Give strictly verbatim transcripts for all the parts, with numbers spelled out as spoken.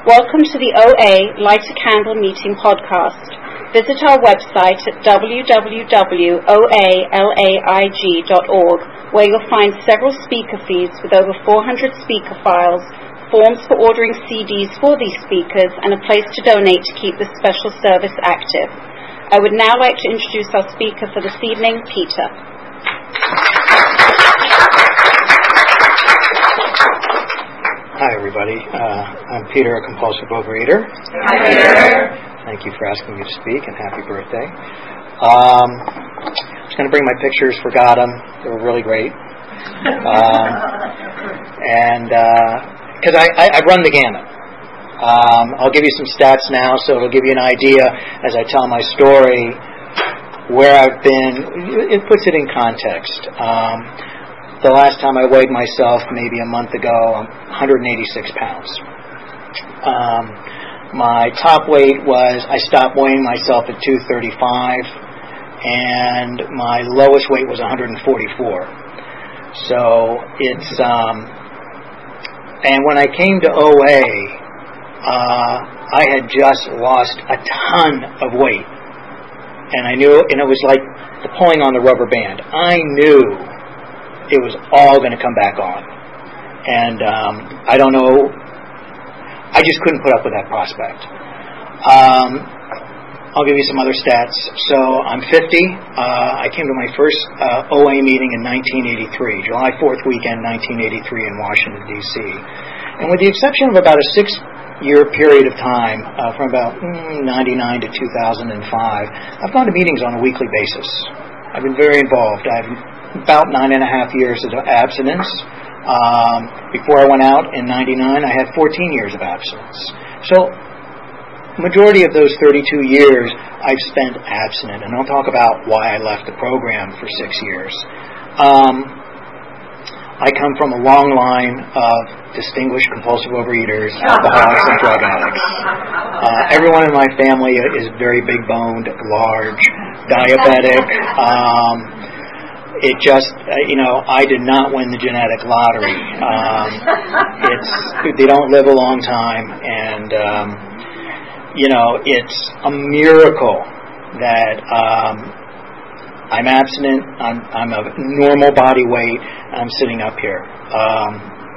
Welcome to the O A Light a Candle Meeting podcast. Visit our website at w w w dot o a laig dot org, where you'll find several speaker feeds with over four hundred speaker files, forms for ordering C Ds for these speakers, and a place to donate to keep this special service active. I would now like to introduce our speaker for this evening, Peter. Hi, everybody. Uh, I'm Peter, a compulsive overeater. Hi, Peter. Thank you for asking me to speak, and happy birthday. Um, I was going to bring my pictures, forgot them. They were really great. Um, and because uh, I, I, I run the gamut. Um, I'll give you some stats now, so it'll give you an idea as I tell my story where I've been. It puts it in context. Um, The last time I weighed myself, maybe a month ago, I'm one hundred eighty-six pounds. Um, my top weight was, I stopped weighing myself at two thirty-five, and my lowest weight was one hundred forty-four. So it's, um, and when I came to O A, uh, I had just lost a ton of weight. And I knew, and it was like the pulling on the rubber band. I knew it was all going to come back on. And um, I don't know, I just couldn't put up with that prospect. Um, I'll give you some other stats. So I'm fifty. Uh, I came to my first uh, O A meeting in nineteen eighty-three, July fourth weekend, nineteen eighty-three in Washington, D C And with the exception of about a six-year period of time, uh, from about mm, ninety-nine to two thousand five, I've gone to meetings on a weekly basis. I've been very involved. I've about nine and a half years of abstinence. Um, before I went out in ninety-nine, I had fourteen years of abstinence. So, majority of those thirty-two years, I've spent abstinent. And I'll talk about why I left the program for six years. Um, I come from a long line of distinguished compulsive overeaters, alcoholics, and drug addicts. Uh, everyone in my family is very big-boned, large, diabetic. Um, It just, uh, you know, I did not win the genetic lottery. Um, it's they don't live a long time, and um, you know, it's a miracle that um, I'm abstinent. I'm, I'm a normal body weight. And I'm sitting up here. Um,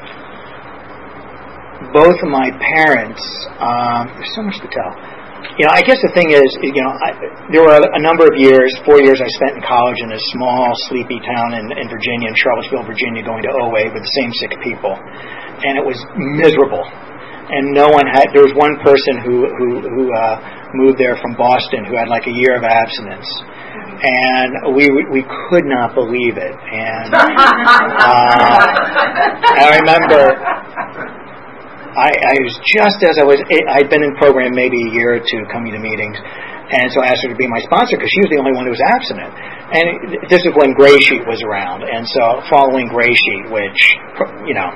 both of my parents. Um, there's so much to tell. You know, I guess the thing is, you know, I, there were a number of years, four years I spent in college in a small, sleepy town in, in Virginia, in Charlottesville, Virginia, going to O A with the same sick people. And it was miserable. And no one had, there was one person who, who, who uh, moved there from Boston who had like a year of abstinence. And we we could not believe it. And uh, I remember... I, I was just as I was, I'd been in program maybe a year or two coming to meetings, and so I asked her to be my sponsor because she was the only one who was abstinent. And this is when Gray Sheet was around, and so following Gray Sheet, which, you know,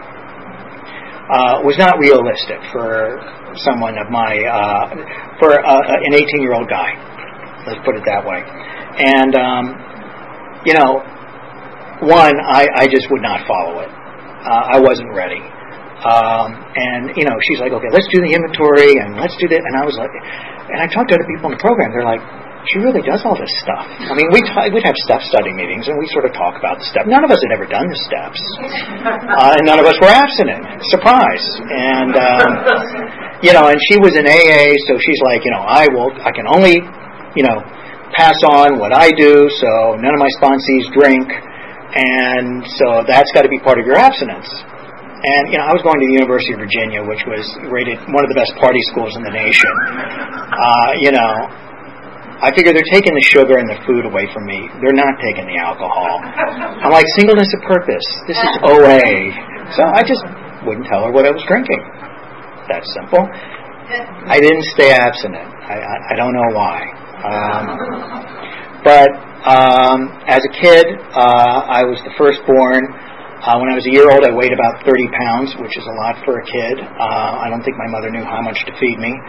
uh, was not realistic for someone of my, uh, for uh, an eighteen-year-old guy, let's put it that way. And, um, you know, one, I, I just would not follow it. Uh, I wasn't ready. Um, and, you know, she's like, okay, let's do the inventory, and let's do that. And I was like, and I talked to other people in the program. They're like, she really does all this stuff. I mean, we'd, we'd have step study meetings, and we sort of talk about the steps. None of us had ever done the steps. Uh, and none of us were abstinent. Surprise. And, um, you know, and she was in A A, so she's like, you know, I will, I can only, you know, pass on what I do, so none of my sponsees drink, and so that's got to be part of your abstinence. And, you know, I was going to the University of Virginia, which was rated one of the best party schools in the nation. Uh, you know, I figure they're taking the sugar and the food away from me. They're not taking the alcohol. I'm like, singleness of purpose. This is O A. So I just wouldn't tell her what I was drinking. That's simple. I didn't stay abstinent. I, I, I don't know why. Um, but um, as a kid, uh, I was the firstborn. Uh, when I was a year old, I weighed about thirty pounds, which is a lot for a kid. Uh, I don't think my mother knew how much to feed me.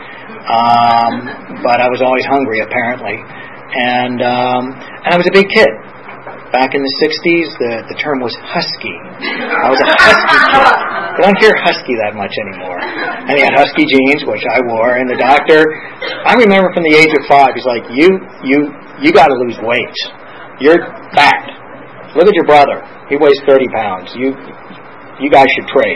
Um, but I was always hungry, apparently. And um, and I was a big kid. Back in the sixties, the, the term was husky. I was a husky kid. You don't hear husky that much anymore. And he had husky jeans, which I wore, and the doctor, I remember from the age of five, he's like, you, you, you got to lose weight. You're fat. Look at your brother. He weighs thirty pounds. You, you guys should trade.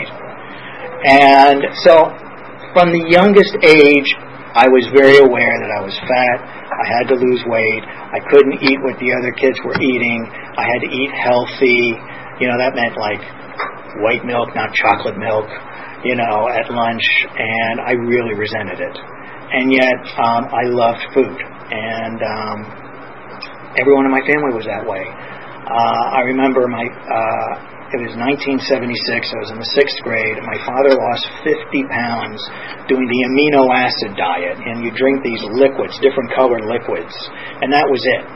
And so, from the youngest age, I was very aware that I was fat. I had to lose weight. I couldn't eat what the other kids were eating. I had to eat healthy. You know, that meant like white milk, not chocolate milk, you know, at lunch. And I really resented it. And yet, um, I loved food. And um, everyone in my family was that way. Uh, I remember my... Uh, It was nineteen seventy-six. I was in the sixth grade. And my father lost fifty pounds doing the amino acid diet. And you drink these liquids, different colored liquids. And that was it.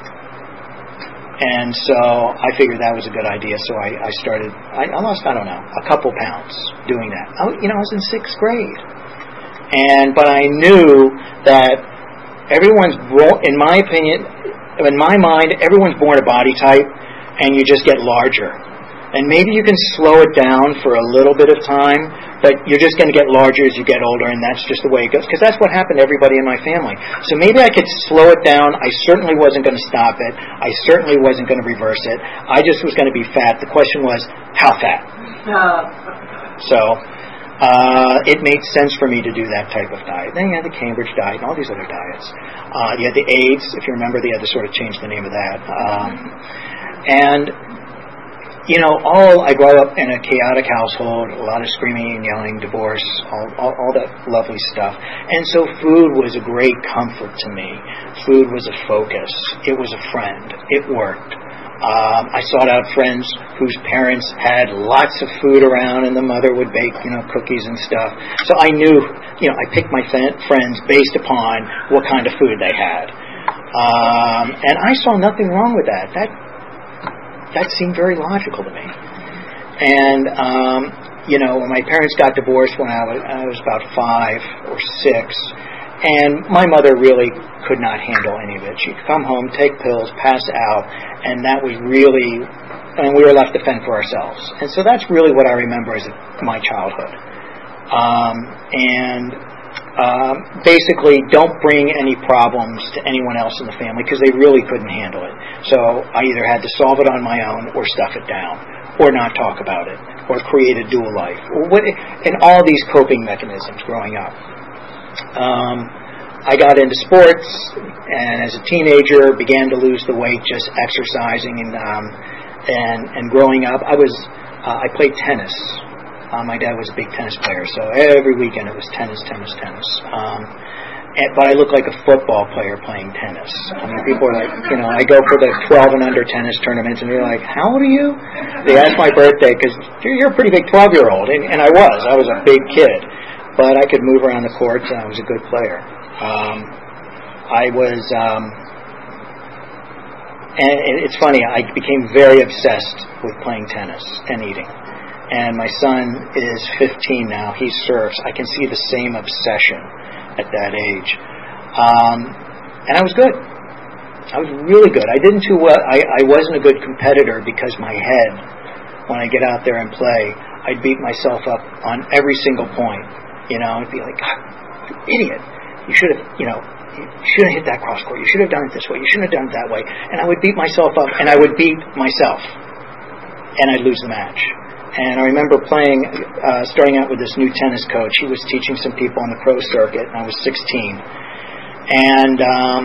And so I figured that was a good idea. So I, I started, I, I lost, I don't know, a couple pounds doing that. I, you know, I was in sixth grade. And, but I knew that everyone's, in my opinion, in my mind, everyone's born a body type. And you just get larger. And maybe you can slow it down for a little bit of time, but you're just going to get larger as you get older, and that's just the way it goes. Because that's what happened to everybody in my family. So maybe I could slow it down. I certainly wasn't going to stop it. I certainly wasn't going to reverse it. I just was going to be fat. The question was, how fat? So uh, it made sense for me to do that type of diet. Then you had the Cambridge diet and all these other diets. Uh, you had the AIDS. If you remember, they had to sort of change the name of that. Um, and... You know, all I grew up in a chaotic household, a lot of screaming and yelling, divorce, all, all, all that lovely stuff. And so food was a great comfort to me. Food was a focus. It was a friend. It worked. Um, I sought out friends whose parents had lots of food around, and the mother would bake, you know, cookies and stuff. So I knew, you know, I picked my friends based upon what kind of food they had. Um, and I saw nothing wrong with that. That That seemed very logical to me. And, um, you know, when my parents got divorced when I was, I was about five or six, and my mother really could not handle any of it. She'd come home, take pills, pass out, and that was really, and we were left to fend for ourselves. And so that's really what I remember as my childhood. Um, and Um, basically, don't bring any problems to anyone else in the family because they really couldn't handle it. So I either had to solve it on my own or stuff it down or not talk about it or create a dual life. Or what, and all these coping mechanisms growing up. Um, I got into sports and as a teenager began to lose the weight just exercising and um, and, and growing up. I was uh, I played tennis. Uh, my dad was a big tennis player, so every weekend it was tennis, tennis, tennis. Um, and, but I look like a football player playing tennis. I mean, people are like, you know, I go for the twelve and under tennis tournaments, and they're like, how old are you? They asked my birthday, because you're a pretty big twelve-year-old, and, and I was. I was a big kid. But I could move around the courts, and I was a good player. Um, I was... Um, and it's funny, I became very obsessed with playing tennis and eating. And my son is fifteen now. He surfs. I can see the same obsession at that age. Um, and I was good. I was really good. I didn't too well. I, I wasn't a good competitor because my head, when I get out there and play, I'd beat myself up on every single point. You know, I'd be like, God, you idiot. You should have, you know, you shouldn't have hit that cross court. You should have done it this way. You shouldn't have done it that way. And I would beat myself up, and I would beat myself. And I'd lose the match. And I remember playing, uh, starting out with this new tennis coach. He was teaching some people on the pro circuit, and I was sixteen. And um,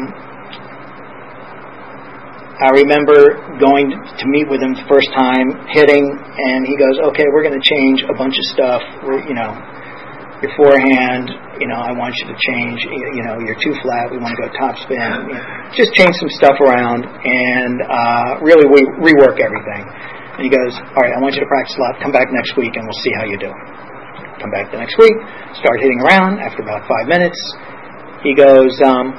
I remember going to meet with him the first time, hitting, and he goes, okay, we're going to change a bunch of stuff, we're, you know, beforehand, you know, I want you to change, you know, you're too flat, we want to go top spin. You know, just change some stuff around, and uh, really we rework everything. And he goes, all right, I want you to practice a lot. Come back next week and we'll see how you do. Come back the next week, start hitting around. After about five minutes, he goes, um,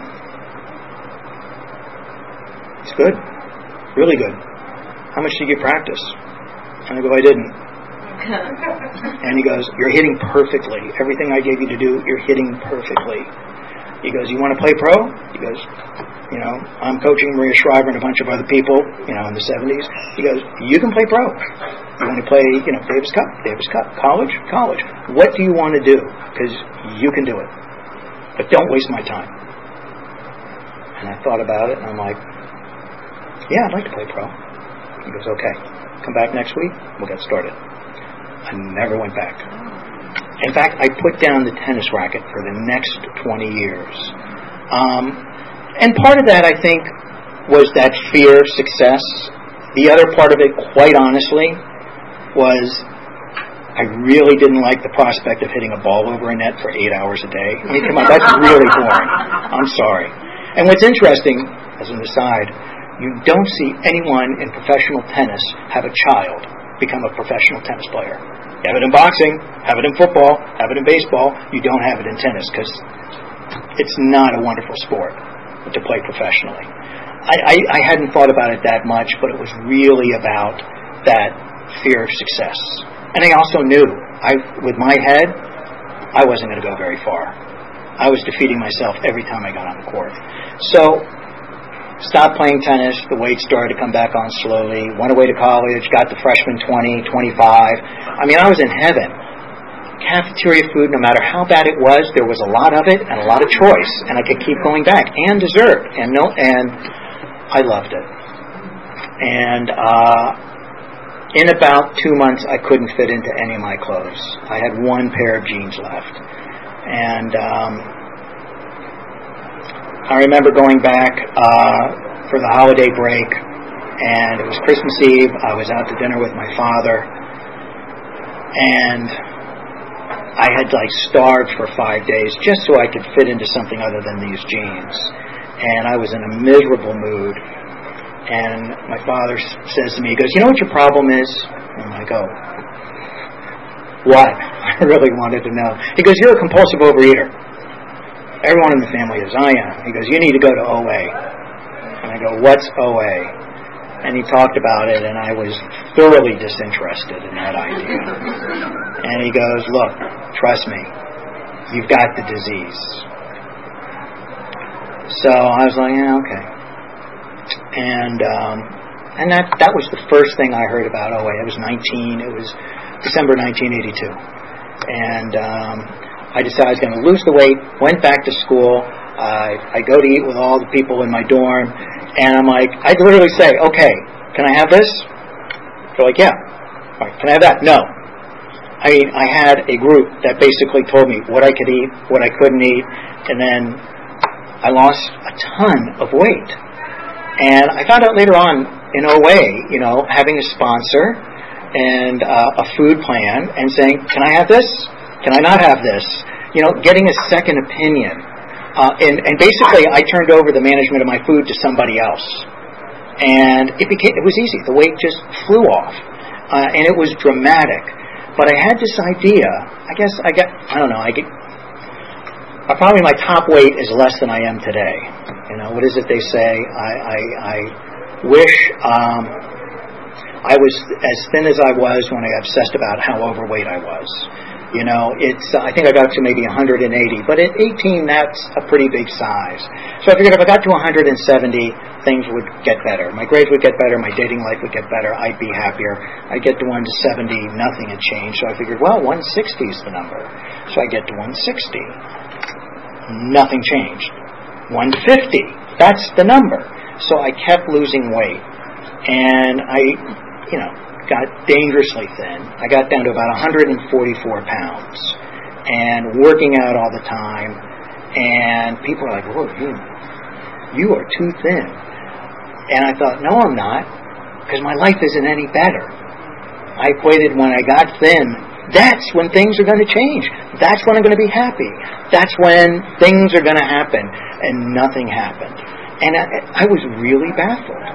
it's good. Really good. How much did you practice? And I go, I didn't. And he goes, you're hitting perfectly. Everything I gave you to do, you're hitting perfectly. He goes, you want to play pro? He goes, you know, I'm coaching Maria Shriver and a bunch of other people, you know, in the seventies. He goes, you can play pro. You want to play, you know, Davis Cup, Davis Cup, college, college. What do you want to do? Because you can do it. But don't waste my time. And I thought about it, and I'm like, yeah, I'd like to play pro. He goes, okay, come back next week, we'll get started. I never went back. In fact, I put down the tennis racket for the next twenty years. Um, and part of that, I think, was that fear of success. The other part of it, quite honestly, was I really didn't like the prospect of hitting a ball over a net for eight hours a day. I mean, come on, that's really boring. I'm sorry. And what's interesting, as an aside, you don't see anyone in professional tennis have a child become a professional tennis player. You have it in boxing, have it in football, have it in baseball. You don't have it in tennis because it's not a wonderful sport to play professionally. I, I, I hadn't thought about it that much, but it was really about that fear of success. And I also knew, I, with my head, I wasn't going to go very far. I was defeating myself every time I got on the court. So, stopped playing tennis, the weight started to come back on slowly, went away to college, got the freshman twenty, twenty-five. I mean, I was in heaven. Cafeteria food, no matter how bad it was, there was a lot of it and a lot of choice, and I could keep going back. And dessert, and no, and I loved it. And uh, in about two months, I couldn't fit into any of my clothes. I had one pair of jeans left. And um, I remember going back uh, for the holiday break, and it was Christmas Eve. I was out to dinner with my father, and I had like starved for five days just so I could fit into something other than these jeans. And I was in a miserable mood. And my father says to me, he goes, you know what your problem is? And I go, what? I really wanted to know. He goes, you're a compulsive overeater. Everyone in the family is. I am. He goes, you need to go to O A. And I go, what's O A? And he talked about it, and I was thoroughly disinterested in that idea. And he goes, look, trust me, you've got the disease. So I was like, yeah, okay. And um, and that that was the first thing I heard about O A. I was nineteen. It was December nineteen eighty-two. And um, I decided I was going to lose the weight, went back to school. Uh, I go to eat with all the people in my dorm, and I'm like, I'd literally say, okay, can I have this? They're like, yeah. All right, can I have that? No. I mean, I had a group that basically told me what I could eat, what I couldn't eat, and then I lost a ton of weight. And I found out later on in O A, you know, having a sponsor and uh, a food plan and saying, can I have this? Can I not have this? You know, getting a second opinion. Uh, and, and basically, I turned over the management of my food to somebody else. And it became, it was easy. The weight just flew off. Uh, and it was dramatic. But I had this idea, I guess I get, I don't know, I get, uh, probably my top weight is less than I am today. You know, what is it they say? I, I, I wish um, I was as thin as I was when I obsessed about how overweight I was. You know, it's, uh, I think I got to maybe one hundred eighty, but at eighteen, that's a pretty big size. So I figured if I got to one hundred seventy, things would get better. My grades would get better, my dating life would get better, I'd be happier. I'd get to one seventy, nothing had changed. So I figured, well, one sixty is the number. So I get to one sixty. Nothing changed. one fifty, that's the number. So I kept losing weight. And I, you know, got dangerously thin. I got down to about one hundred forty-four pounds and working out all the time. And people are like, whoa, you, you are too thin. And I thought, no, I'm not, because my life isn't any better. I equated when I got thin, that's when things are going to change. That's when I'm going to be happy. That's when things are going to happen. And nothing happened. And I, I was really baffled.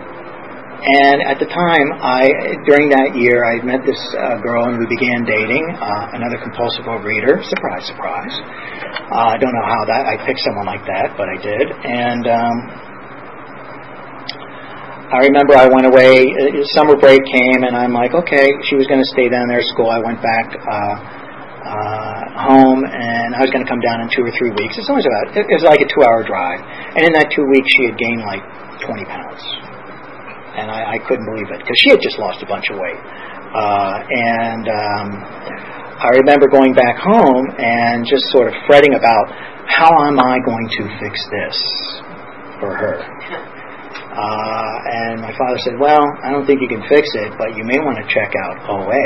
And at the time, I during that year, I met this uh, girl and we began dating, uh, another compulsive overeater. Surprise, surprise. Uh, I don't know how that I picked someone like that, but I did. And um, I remember I went away, uh, summer break came, and I'm like, okay, she was going to stay down there at school. I went back uh, uh, home, and I was going to come down in two or three weeks. It's always about, it was like a two-hour drive. And in that two weeks, she had gained like twenty pounds. And I, I couldn't believe it, because she had just lost a bunch of weight. Uh, and um, I remember going back home and just sort of fretting about, how am I going to fix this for her? Uh, and my father said, well, I don't think you can fix it, but you may want to check out O A.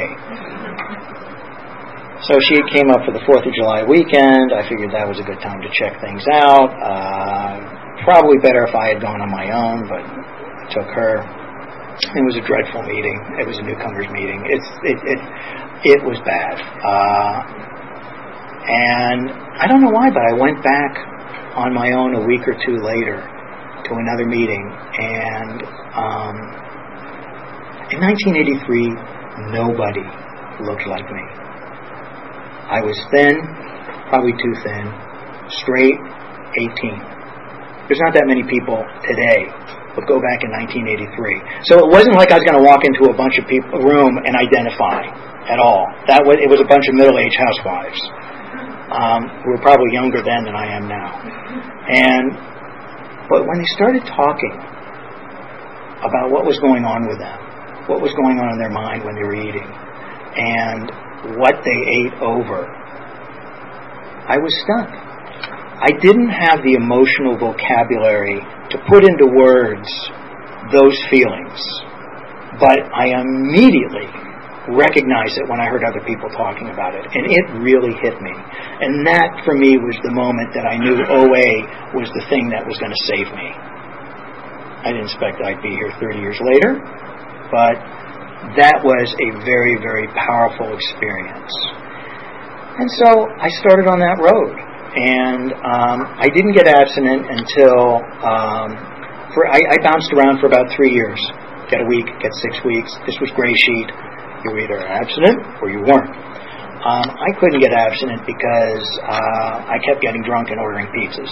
So she came up for the fourth of July weekend. I figured that was a good time to check things out. Uh, probably better if I had gone on my own, but I took her. It was a dreadful meeting. It was a newcomers meeting. It's it it, it was bad. Uh, and I don't know why, but I went back on my own a week or two later to another meeting, and um, in nineteen eighty-three, nobody looked like me. I was thin, probably too thin, straight, eighteen. There's not that many people today, but go back in nineteen eighty-three. So it wasn't like I was going to walk into a bunch of people, a room and identify at all. That was, it was a bunch of middle-aged housewives um, who were probably younger then than I am now. And but when they started talking about what was going on with them, what was going on in their mind when they were eating, and what they ate over, I was stunned. I didn't have the emotional vocabulary to put into words those feelings, but I immediately recognized it when I heard other people talking about it, and it really hit me. And that, for me, was the moment that I knew O A was the thing that was going to save me. I didn't expect I'd be here thirty years later, but that was a very, very powerful experience. And so I started on that road. And um, I didn't get abstinent until, um, for I, I bounced around for about three years. Get a week, get six weeks. This was gray sheet. You were either abstinent or you weren't. Um, I couldn't get abstinent because uh, I kept getting drunk and ordering pizzas.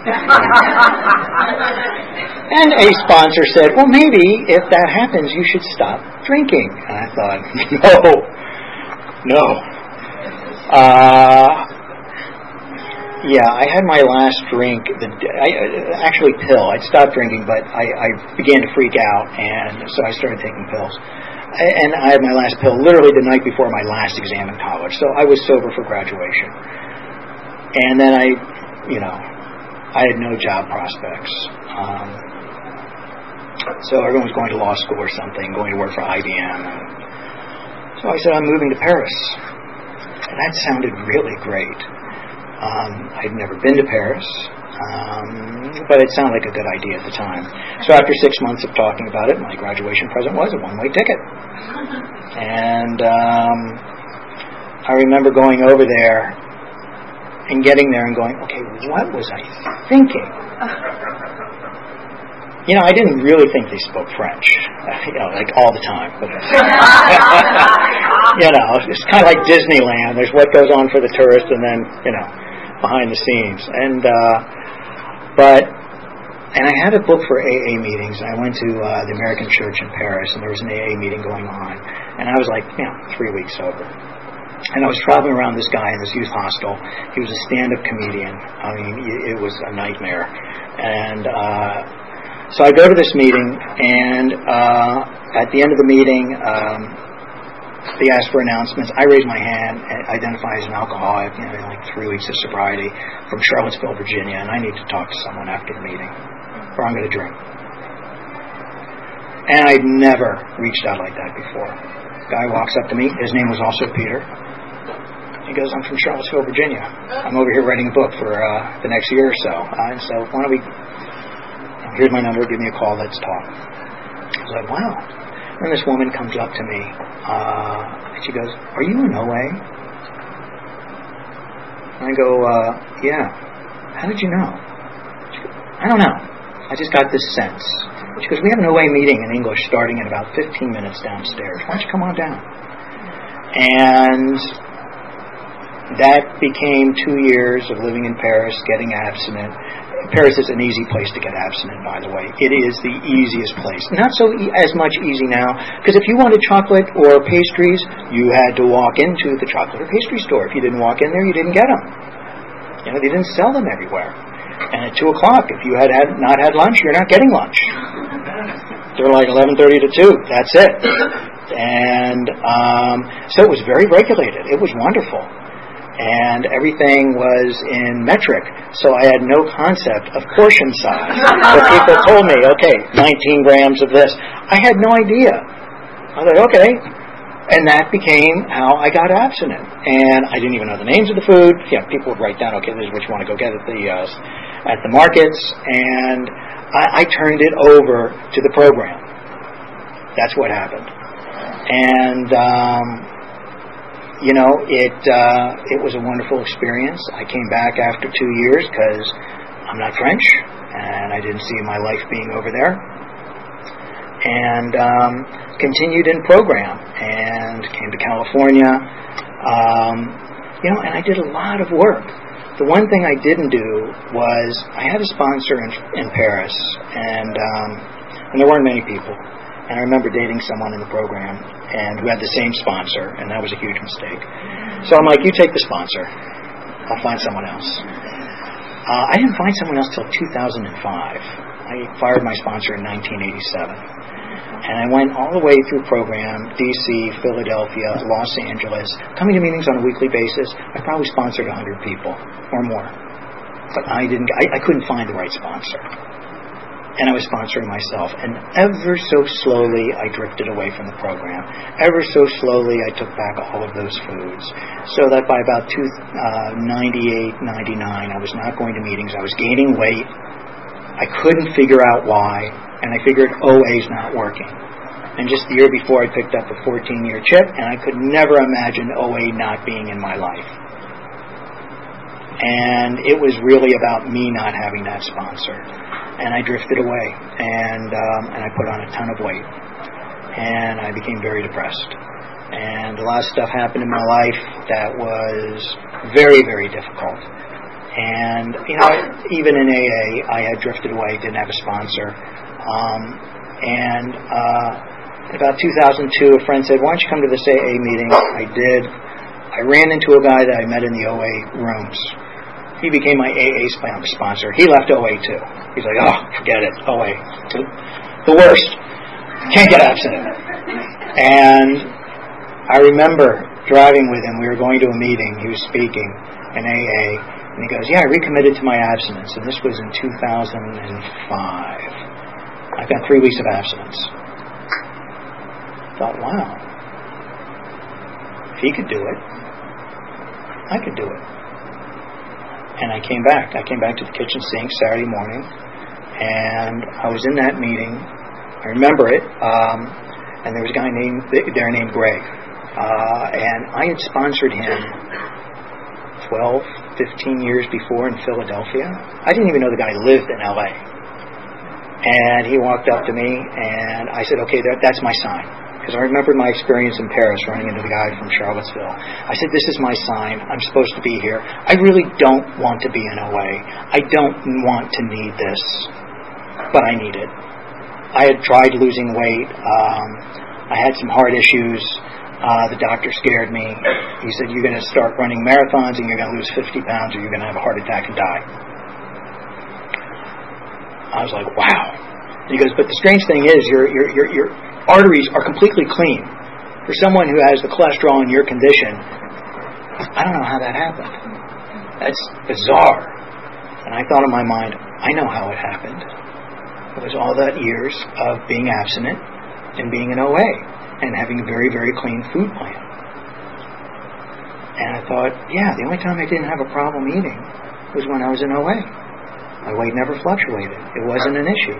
And a sponsor said, well, maybe if that happens, you should stop drinking. And I thought, no, no. Uh, yeah, I had my last drink, the, I, actually pill. I'd stopped drinking, but I, I began to freak out, and so I started taking pills. And I had my last pill literally the night before my last exam in college. So I was sober for graduation. And then I, you know, I had no job prospects. Um, so everyone was going to law school or something, going to work for I B M. So I said, I'm moving to Paris. And that sounded really great. Um, I'd never been to Paris. Um, but it sounded like a good idea at the time. So after six months of talking about it, my graduation present was a one-way ticket. And um, I remember going over there and getting there and going, okay, what was I thinking? You know, I didn't really think they spoke French, you know, like all the time. But you know, it's kind of like Disneyland. There's what goes on for the tourist and then, you know, behind the scenes. And uh, but and I had a book for A A meetings. I went to uh, the American Church in Paris, and there was an A A meeting going on. And I was like, you know, three weeks sober. And I was traveling around this guy in this youth hostel. He was a stand-up comedian. I mean, it was a nightmare. And uh, so I go to this meeting, and uh, at the end of the meeting, um, they asked for announcements. I raised my hand and identify as an alcoholic, you know, like three weeks of sobriety from Charlottesville, Virginia, and I need to talk to someone after the meeting, or I'm going to drink. And I'd never reached out like that before. The guy walks up to me. His name was also Peter. He goes, I'm from Charlottesville, Virginia. I'm over here writing a book for uh, the next year or so. Uh, and so why don't we, here's my number, give me a call, let's talk. I was like, wow. And this woman comes up to me, uh, and she goes, are you in O A? And I go, uh, yeah. How did you know? She goes, I don't know. I just got this sense. She goes, we have an O A meeting in English starting in about fifteen minutes downstairs. Why don't you come on down? And that became two years of living in Paris, getting abstinent. Paris is an easy place to get abstinent, by the way. It is the easiest place. Not so e- as much easy now, because if you wanted chocolate or pastries, you had to walk into the chocolate or pastry store. If you didn't walk in there, you didn't get them. You know, they didn't sell them everywhere. And at two o'clock, if you had, had not had lunch, you're not getting lunch. They're like eleven thirty to two. That's it. And um, so it was very regulated. It was wonderful. And everything was in metric, so I had no concept of portion size. But people told me, okay, nineteen grams of this. I had no idea. I was like, okay. And that became how I got abstinent. And I didn't even know the names of the food. Yeah, people would write down, okay, this is what you want to go get at the uh, at the markets. And I, I turned it over to the program. That's what happened. And um, you know, it uh, it was a wonderful experience. I came back after two years because I'm not French, and I didn't see my life being over there. And um, continued in program, and came to California. Um, you know, and I did a lot of work. The one thing I didn't do was I had a sponsor in, in Paris, and um, and there weren't many people. And I remember dating someone in the program and who had the same sponsor, and that was a huge mistake. So I'm like, you take the sponsor. I'll find someone else. Uh, I didn't find someone else till two thousand five. I fired my sponsor in nineteen eighty-seven. And I went all the way through program, D C, Philadelphia, Los Angeles, coming to meetings on a weekly basis. I probably sponsored one hundred people or more. But I didn't. I, I couldn't find the right sponsor. And I was sponsoring myself. And ever so slowly, I drifted away from the program. Ever so slowly, I took back all of those foods. So that by about two, uh, ninety-eight, ninety-nine, I was not going to meetings. I was gaining weight. I couldn't figure out why. And I figured O A's not working. And just the year before, I picked up a fourteen-year chip, and I could never imagine O A not being in my life. And it was really about me not having that sponsor. And I drifted away, and um, and I put on a ton of weight, and I became very depressed. And a lot of stuff happened in my life that was very, very difficult. And you know, even in A A, I had drifted away, didn't have a sponsor. Um, and uh, in about two thousand two, a friend said, "Why don't you come to this A A meeting?" I did. I ran into a guy that I met in the O A rooms. He became my A A sponsor. He left O A too. He's like, oh, forget it, O A. The worst. Can't get abstinent. And I remember driving with him. We were going to a meeting. He was speaking in A A. And he goes, yeah, I recommitted to my abstinence. And this was in two thousand five. I've got three weeks of abstinence. I thought, wow. If he could do it, I could do it. And I came back. I came back to the kitchen sink Saturday morning, and I was in that meeting. I remember it, um, and there was a guy named there named Greg, uh, and I had sponsored him twelve, fifteen years before in Philadelphia. I didn't even know the guy lived in L A. And he walked up to me, and I said, okay, that, that's my sign. Because I remembered my experience in Paris running into the guy from Charlottesville. I said, this is my sign. I'm supposed to be here. I really don't want to be in O A. I don't want to need this, but I need it. I had tried losing weight. Um, I had some heart issues. Uh, the doctor scared me. He said, you're going to start running marathons and you're going to lose fifty pounds or you're going to have a heart attack and die. I was like, wow. And he goes, but the strange thing is your your your your arteries are completely clean. For someone who has the cholesterol in your condition, I don't know how that happened. That's bizarre. And I thought in my mind, I know how it happened. It was all that years of being abstinent and being in O A and having a very, very clean food plan. And I thought, yeah, the only time I didn't have a problem eating was when I was in O A. My weight never fluctuated. It wasn't an issue.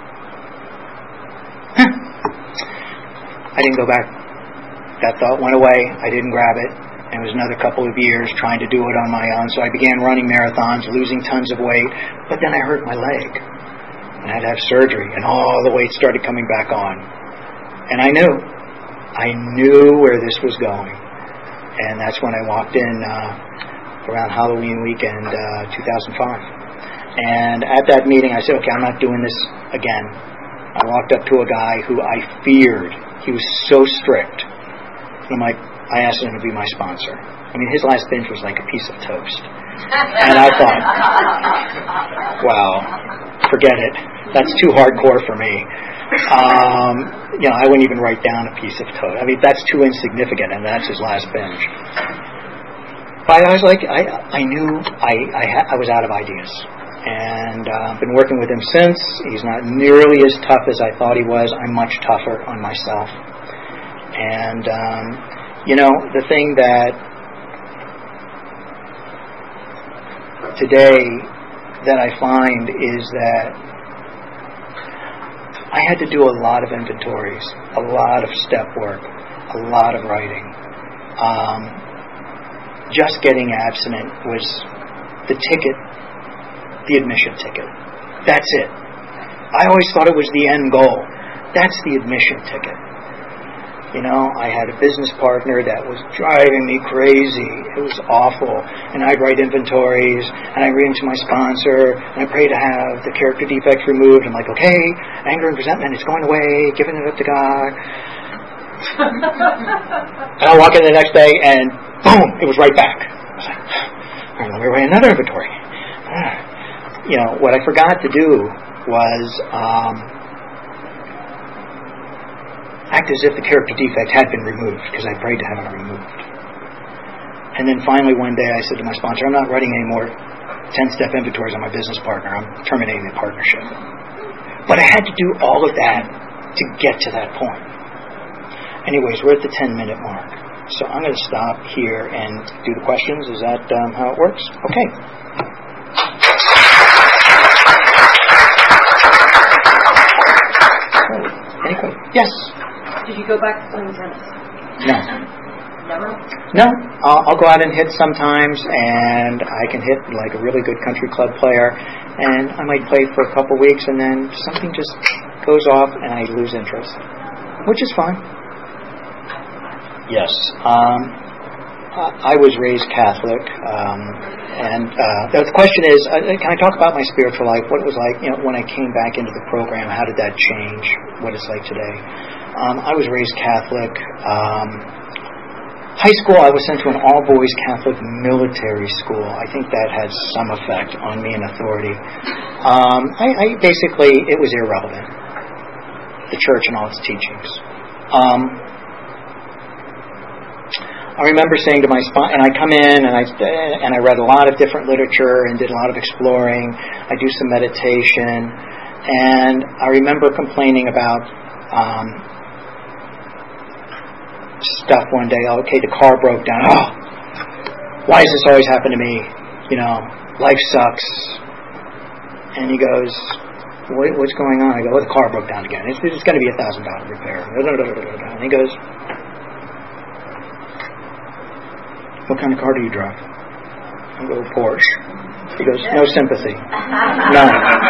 I didn't go back. That thought went away. I didn't grab it. And it was another couple of years trying to do it on my own. So I began running marathons, losing tons of weight. But then I hurt my leg. And I had to have surgery. And all the weight started coming back on. And I knew. I knew where this was going. And that's when I walked in uh, around Halloween weekend, uh, two thousand five. And at that meeting, I said, okay, I'm not doing this again. I walked up to a guy who I feared. He was so strict. And I'm like, I asked him to be my sponsor. I mean, his last binge was like a piece of toast. And I thought, wow, forget it. That's too hardcore for me. Um, you know, I wouldn't even write down a piece of toast. I mean, that's too insignificant, and that's his last binge. But I was like, I, I knew I, I, ha- I was out of ideas. And uh, I've been working with him since. He's not nearly as tough as I thought he was. I'm much tougher on myself. And, um, you know, the thing that today that I find is that I had to do a lot of inventories, a lot of step work, a lot of writing. Um, just getting abstinent was the ticket, the admission ticket. That's it. I always thought it was the end goal. That's the admission ticket. You know, I had a business partner that was driving me crazy. It was awful. And I'd write inventories, and I'd read them to my sponsor, and I pray to have the character defects removed. I'm like, okay, anger and resentment, it's going away, giving it up to God. And I walk in the next day, and boom, it was right back. I was like, all right, let me write another inventory. You know, what I forgot to do was um, act as if the character defect had been removed, because I prayed to have it removed. And then finally one day I said to my sponsor, I'm not writing any more ten-step inventories on my business partner. I'm terminating the partnership. But I had to do all of that to get to that point. Anyways, we're at the ten-minute mark. So I'm going to stop here and do the questions. Is that um, how it works? Okay. Any questions? Yes? Did you go back to playing tennis? No. Never? No. I'll, I'll go out and hit sometimes, and I can hit like a really good country club player, and I might play for a couple weeks, and then something just goes off, and I lose interest, which is fine. Yes. Um, I was raised Catholic, um, and uh, the question is, uh, can I talk about my spiritual life? What it was like, you know, when I came back into the program? How did that change? What it's like today? Um, I was raised Catholic. Um, high school, I was sent to an all-boys Catholic military school. I think that had some effect on me and authority. Um, I, I basically, it was irrelevant, the church and all its teachings. Um, I remember saying to my sponsor, and I come in and I and I read a lot of different literature and did a lot of exploring. I do some meditation, and I remember complaining about um, stuff one day. Okay, the car broke down. Oh, why does this always happen to me? You know, life sucks. And he goes, what, "What's going on?" I go, "Well, the car broke down again. It's, it's going to be a thousand dollar repair." And he goes, "What kind of car do you drive?" I go, "Porsche." He goes, "No sympathy. None."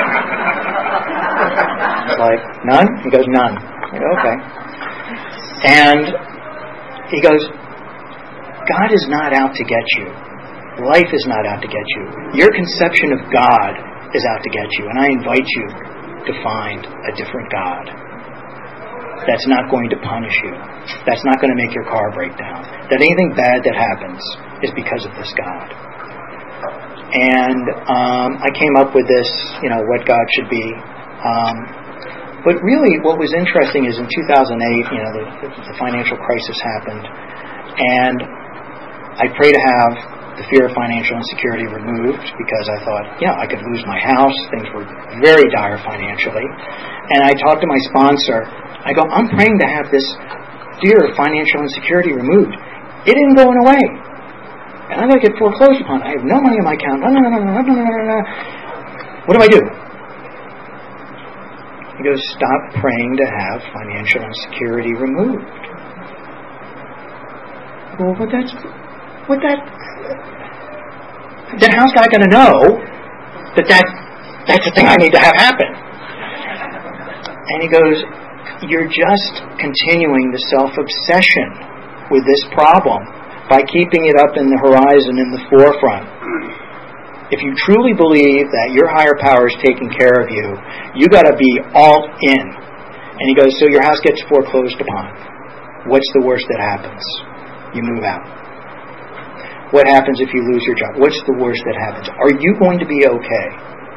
It's like, "None?" He goes, "None." I go, "Okay." And he goes, "God is not out to get you. Life is not out to get you. Your conception of God is out to get you. And I invite you to find a different God that's not going to punish you. That's not going to make your car break down. That anything bad that happens is because of this God." And um, I came up with this, you know, what God should be. Um, but really what was interesting is in two thousand eight, you know, the, the financial crisis happened. And I prayed to have the fear of financial insecurity removed because I thought, yeah, I could lose my house. Things were very dire financially. And I talked to my sponsor. I go, "I'm praying to have this fear of financial insecurity removed. It isn't going away. And I'm going to get foreclosed upon. I have no money in my account. No, no, no, no, no, no, no, no. What do I do?" He goes, "Stop praying to have financial insecurity removed." Well, what that's, what that, then how's God going to know that, that that's the thing I need to have happen? And he goes, "You're just continuing the self-obsession with this problem by keeping it up in the horizon, in the forefront. If you truly believe that your higher power is taking care of you, you got to be all in. And he goes, so your house gets foreclosed upon. What's the worst that happens? You move out. What happens if you lose your job? What's the worst that happens? Are you going to be okay?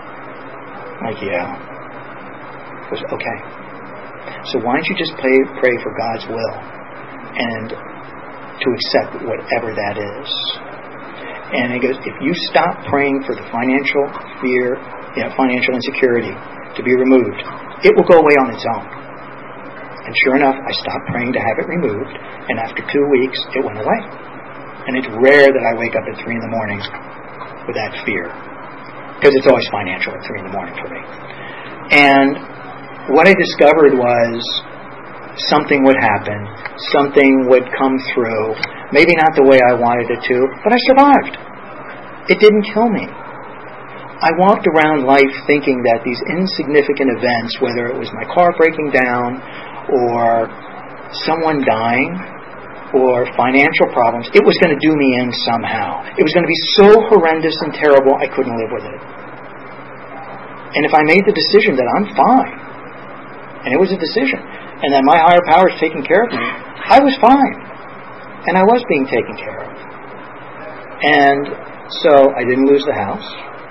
Like, yeah. He goes, okay. So why don't you just pray, pray for God's will and to accept whatever that is. And he goes, if you stop praying for the financial fear, you know, financial insecurity to be removed, it will go away on its own. And sure enough, I stopped praying to have it removed, and after two weeks, it went away. And it's rare that I wake up at three in the morning with that fear, because it's always financial at three in the morning for me. And what I discovered was something would happen, something would come through, maybe not the way I wanted it to, but I survived. It didn't kill me. I walked around life thinking that these insignificant events, whether it was my car breaking down, or someone dying, or financial problems, it was going to do me in somehow. It was going to be so horrendous and terrible, I couldn't live with it. And if I made the decision that I'm fine, and it was a decision, and that my higher power is taking care of me, I was fine. And I was being taken care of. And so I didn't lose the house.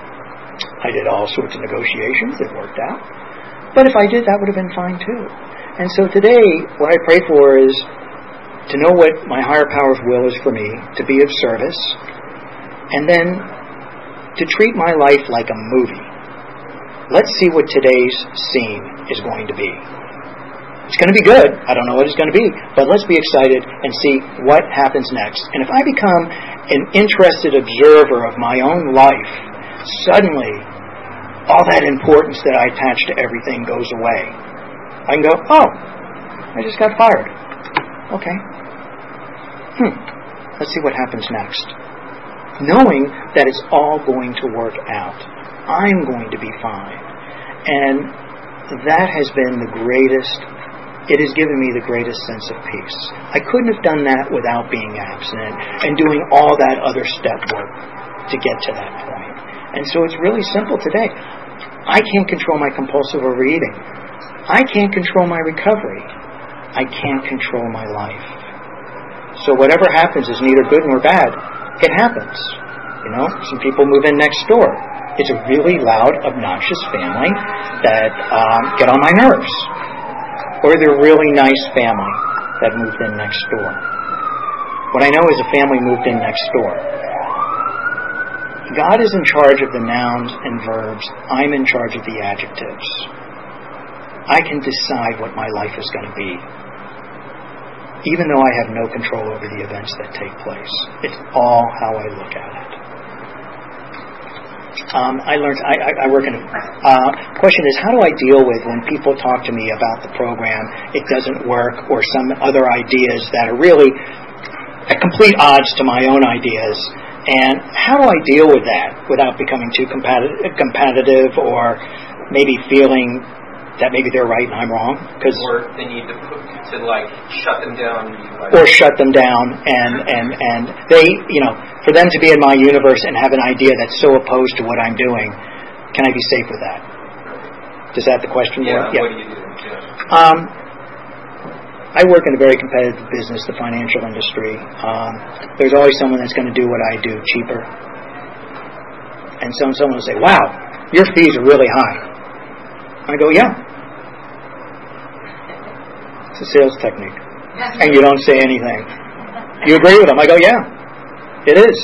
I did all sorts of negotiations. It worked out. But if I did, that would have been fine too. And so today, what I pray for is to know what my higher power's will is for me, to be of service, and then to treat my life like a movie. Let's see what today's scene is going to be. It's going to be good. I don't know what it's going to be. But let's be excited and see what happens next. And if I become an interested observer of my own life, suddenly all that importance that I attach to everything goes away. I can go, oh, I just got fired. Okay. Hmm. Let's see what happens next. Knowing that it's all going to work out. I'm going to be fine. And that has been the greatest, it has given me the greatest sense of peace. I couldn't have done that without being abstinent and doing all that other step work to get to that point. And so it's really simple today. I can't control my compulsive overeating. I can't control my recovery. I can't control my life. So whatever happens is neither good nor bad. It happens. You know, some people move in next door. It's a really loud, obnoxious family that um, get on my nerves. Or they're a really nice family that moved in next door. What I know is a family moved in next door. God is in charge of the nouns and verbs. I'm in charge of the adjectives. I can decide what my life is going to be, even though I have no control over the events that take place. It's all how I look at it. Um, I learned, I, I work in a, uh, question is, how do I deal with when people talk to me about the program, it doesn't work, or some other ideas that are really at complete odds to my own ideas, and how do I deal with that without becoming too competitive, competitive or maybe feeling that maybe they're right and I'm wrong? Cause or they need to, to like shut them down. Like or shut them down, and, and, and they, you know, for them to be in my universe and have an idea that's so opposed to what I'm doing, can I be safe with that? Is that the question? Yeah, yeah. What do you do? Yeah. Um, I work in a very competitive business, the financial industry. Um, there's always someone that's going to do what I do cheaper. And so someone will say, wow, your fees are really high. I go, yeah. It's a sales technique. And you don't say anything. You agree with them? I go, yeah. It is.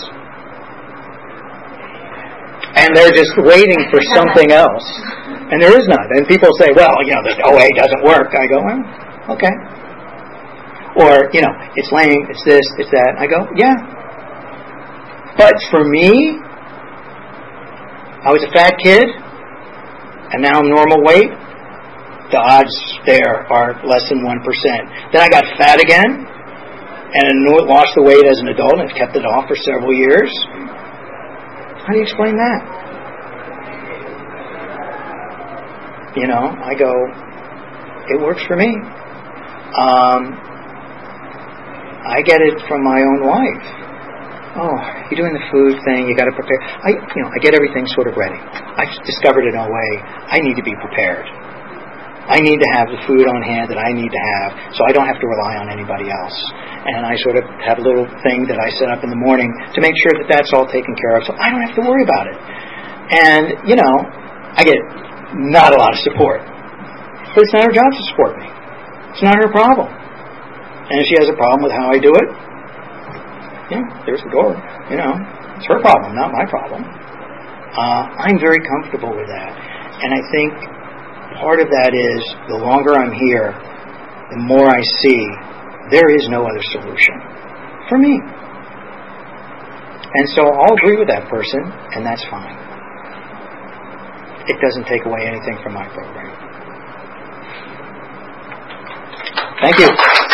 And they're just waiting for something else. And there is none. And people say, well, you know, the O A doesn't work. I go, well, okay. Or, you know, it's lame, it's this, it's that. I go, yeah. But for me, I was a fat kid, and now I'm normal weight. The odds there are less than one percent. Then I got fat again, and lost the weight as an adult and kept it off for several years. How do you explain that? You know, I go, it works for me. Um, I get it from my own life. oh, you're doing the food thing, you got to prepare. I, you know, I get everything sort of ready. I discovered in a way I need to be prepared. I need to have the food on hand that I need to have, so I don't have to rely on anybody else. And I sort of have a little thing that I set up in the morning to make sure that that's all taken care of, so I don't have to worry about it. And, you know, I get not a lot of support. But it's not her job to support me. It's not her problem. And if she has a problem with how I do it, yeah, there's the door. You know, it's her problem, not my problem. Uh, I'm very comfortable with that. And I think part of that is the longer I'm here, the more I see there is no other solution for me. And so I'll agree with that person, and that's fine. It doesn't take away anything from my program. Thank you.